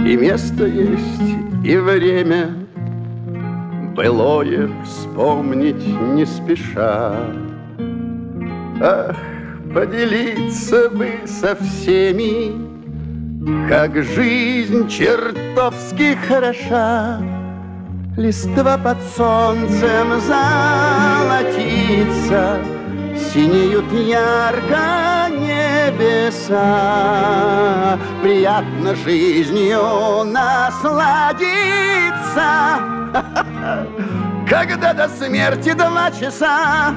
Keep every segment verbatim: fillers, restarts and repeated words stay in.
И место есть, и время былое вспомнить не спеша. Ах, поделиться бы со всеми, как жизнь чертовски хороша. Листва под солнцем золотится, синеют ярко небеса. Приятно жизнью насладиться, когда до смерти два часа.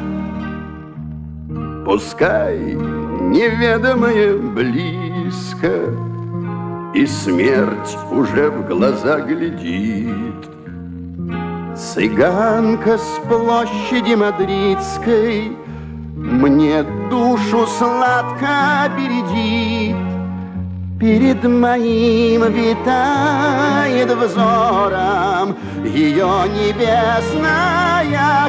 Пускай неведомое близко, и смерть уже в глаза глядит. Цыганка с площади Мадридской мне душу сладко бередит. Перед моим витает взором ее небесная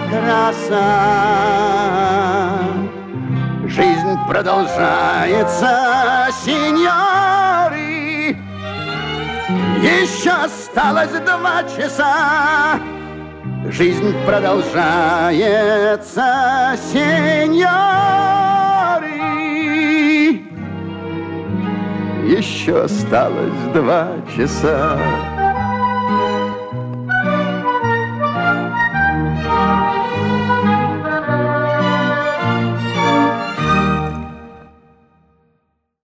краса. Жизнь продолжается, сеньоры, еще осталось два часа. Жизнь продолжается, сеньоры, еще осталось два часа.